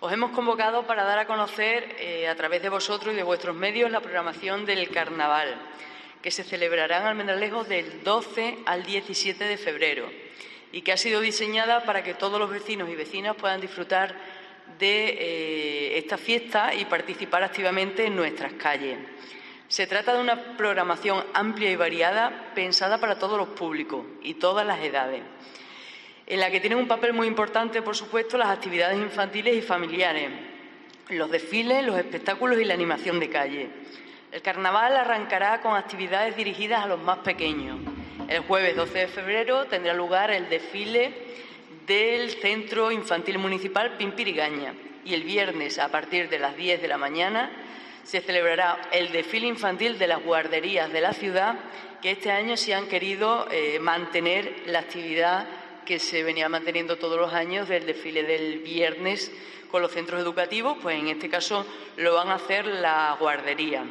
Os hemos convocado para dar a conocer, a través de vosotros y de vuestros medios, la programación del Carnaval, que se celebrará en Almendralejo del 12 al 17 de febrero y que ha sido diseñada para que todos los vecinos y vecinas puedan disfrutar de esta fiesta y participar activamente en nuestras calles. Se trata de una programación amplia y variada, pensada para todos los públicos y todas las edades, en la que tienen un papel muy importante, por supuesto, las actividades infantiles y familiares, los desfiles, los espectáculos y la animación de calle. El Carnaval arrancará con actividades dirigidas a los más pequeños. El jueves 12 de febrero tendrá lugar el desfile del Centro Infantil Municipal Pimpirigaña y el viernes, a partir de las 10 de la mañana, se celebrará el desfile infantil de las guarderías de la ciudad, que este año sí han querido mantener la actividad que se venía manteniendo todos los años del desfile del viernes con los centros educativos, pues en este caso lo van a hacer la guardería.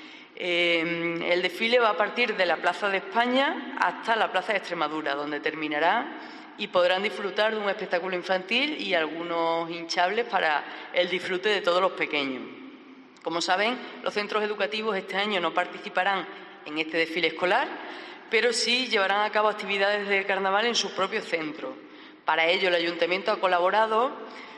El desfile va a partir de la Plaza de España hasta la Plaza de Extremadura, donde terminará y podrán disfrutar de un espectáculo infantil y algunos hinchables para el disfrute de todos los pequeños. Como saben, los centros educativos este año no participarán en este desfile escolar, pero sí llevarán a cabo actividades de carnaval en sus propios centros. Para ello, el Ayuntamiento ha colaborado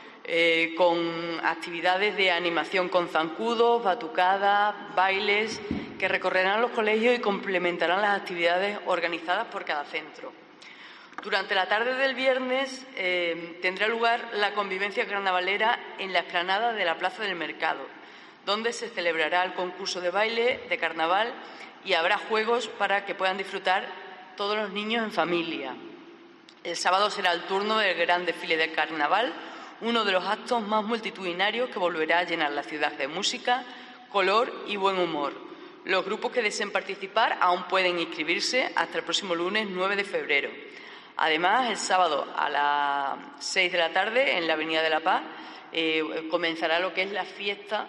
con actividades de animación con zancudos, batucadas, bailes, que recorrerán los colegios y complementarán las actividades organizadas por cada centro. Durante la tarde del viernes tendrá lugar la convivencia carnavalera en la explanada de la Plaza del Mercado, donde se celebrará el concurso de baile de carnaval y habrá juegos para que puedan disfrutar todos los niños en familia. El sábado será el turno del gran desfile de carnaval, uno de los actos más multitudinarios que volverá a llenar la ciudad de música, color y buen humor. Los grupos que deseen participar aún pueden inscribirse hasta el próximo lunes 9 de febrero. Además, el sábado a las 6 de la tarde, en la Avenida de la Paz, comenzará lo que es la fiesta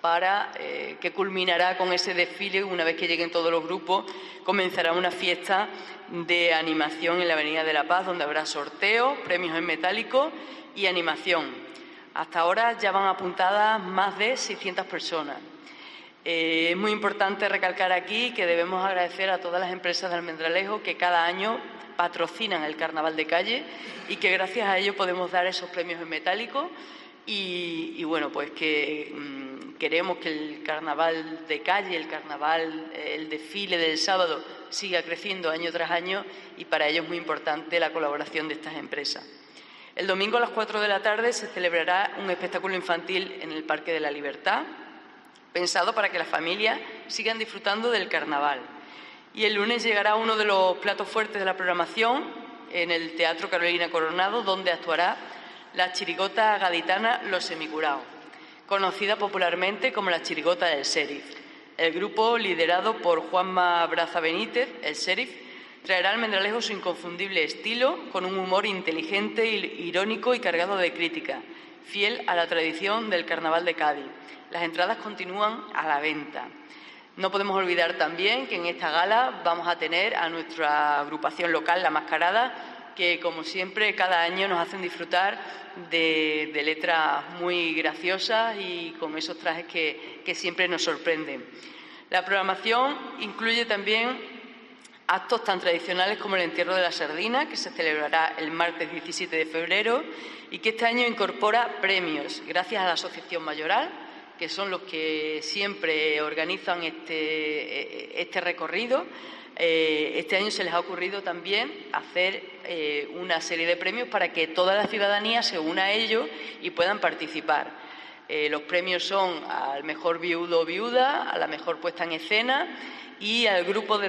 que culminará con ese desfile. Una vez que lleguen todos los grupos, comenzará una fiesta de animación en la Avenida de la Paz, donde habrá sorteos, premios en metálico y animación. Hasta ahora ya van apuntadas más de 600 personas. Es muy importante recalcar aquí que debemos agradecer a todas las empresas de Almendralejo que cada año patrocinan el Carnaval de Calle y que gracias a ello podemos dar esos premios en metálico y bueno, pues que queremos que el Carnaval de Calle, el desfile del sábado siga creciendo año tras año y para ello es muy importante la colaboración de estas empresas. El domingo a las 4 de la tarde se celebrará un espectáculo infantil en el Parque de la Libertad, pensado para que las familias sigan disfrutando del Carnaval. Y el lunes llegará uno de los platos fuertes de la programación en el Teatro Carolina Coronado, donde actuará la chirigota gaditana Los Semicuraos, conocida popularmente como la chirigota del Sheriff. El grupo, liderado por Juanma Braza Benítez, el Sheriff, traerá al Almendralejo su inconfundible estilo, con un humor inteligente, irónico y cargado de crítica, fiel a la tradición del Carnaval de Cádiz. Las entradas continúan a la venta. No podemos olvidar también que en esta gala vamos a tener a nuestra agrupación local, La Mascarada, que como siempre cada año nos hacen disfrutar de letras muy graciosas y con esos trajes que siempre nos sorprenden. La programación incluye también actos tan tradicionales como el entierro de la sardina, que se celebrará el martes 17 de febrero y que este año incorpora premios gracias a la Asociación Mayoral, que son los que siempre organizan este recorrido. Este año se les ha ocurrido también hacer una serie de premios para que toda la ciudadanía se una a ellos y puedan participar. Los premios son al mejor viudo o viuda, a la mejor puesta en escena y al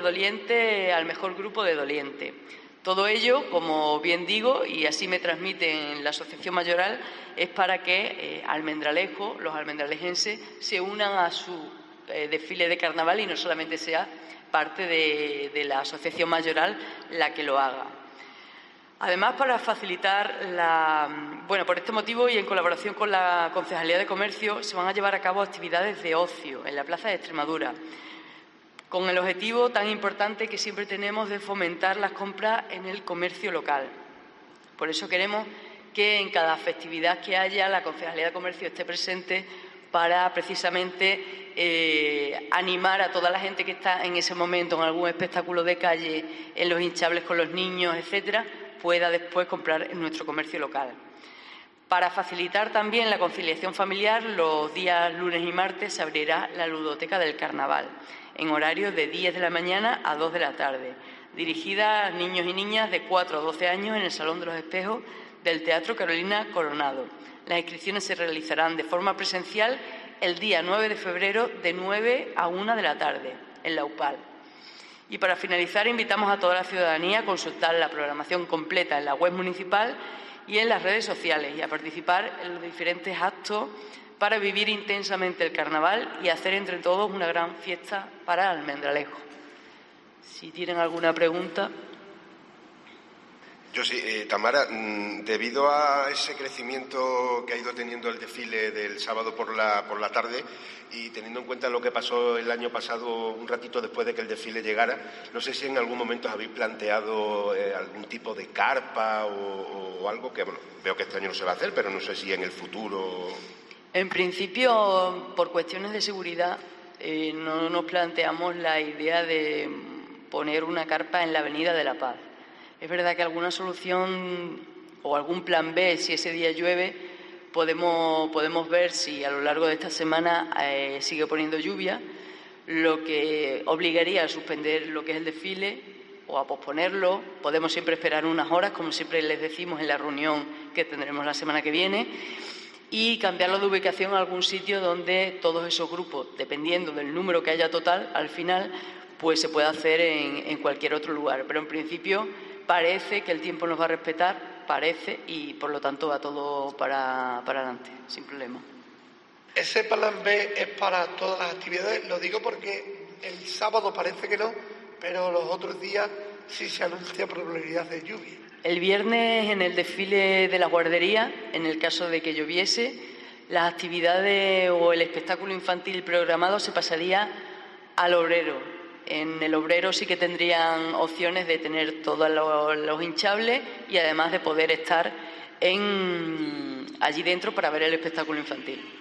mejor grupo de doliente. Todo ello, como bien digo, y así me transmiten la Asociación Mayoral, es para que Almendralejo, los almendralejenses, se unan a su desfile de carnaval y no solamente sea parte de la Asociación Mayoral la que lo haga. Además, para facilitar por este motivo y en colaboración con la Concejalía de Comercio, se van a llevar a cabo actividades de ocio en la Plaza de Extremadura, con el objetivo tan importante que siempre tenemos de fomentar las compras en el comercio local. Por eso queremos que en cada festividad que haya la Concejalía de Comercio esté presente para precisamente animar a toda la gente que está en ese momento en algún espectáculo de calle, en los hinchables con los niños, etcétera, pueda después comprar en nuestro comercio local. Para facilitar también la conciliación familiar, los días lunes y martes se abrirá la ludoteca del Carnaval, en horario de 10 de la mañana a 2 de la tarde, dirigida a niños y niñas de 4 a 12 años en el Salón de los Espejos del Teatro Carolina Coronado. Las inscripciones se realizarán de forma presencial el día 9 de febrero de 9 a 1 de la tarde, en la UPAL. Y para finalizar, invitamos a toda la ciudadanía a consultar la programación completa en la web municipal y en las redes sociales y a participar en los diferentes actos para vivir intensamente el carnaval y hacer entre todos una gran fiesta para Almendralejo. Si tienen alguna pregunta. Yo sí, Tamara, debido a ese crecimiento que ha ido teniendo el desfile del sábado por la tarde y teniendo en cuenta lo que pasó el año pasado un ratito después de que el desfile llegara, no sé si en algún momento habéis planteado algún tipo de carpa o algo que, bueno, veo que este año no se va a hacer, pero no sé si en el futuro. En principio, por cuestiones de seguridad, no nos planteamos la idea de poner una carpa en la Avenida de la Paz. Es verdad que alguna solución o algún plan B, si ese día llueve, podemos ver si a lo largo de esta semana sigue poniendo lluvia, lo que obligaría a suspender lo que es el desfile o a posponerlo. Podemos siempre esperar unas horas, como siempre les decimos en la reunión que tendremos la semana que viene, y cambiarlo de ubicación a algún sitio donde todos esos grupos, dependiendo del número que haya total, al final, pues se puede hacer en cualquier otro lugar. Pero en principio parece que el tiempo nos va a respetar, y por lo tanto va todo para adelante, sin problema. Ese plan B es para todas las actividades, lo digo porque el sábado parece que no, pero los otros días sí se anuncia probabilidad de lluvia. El viernes, en el desfile de la guardería, en el caso de que lloviese, las actividades o el espectáculo infantil programado se pasaría al obrero. En el obrero sí que tendrían opciones de tener todos los hinchables y además de poder estar allí dentro para ver el espectáculo infantil.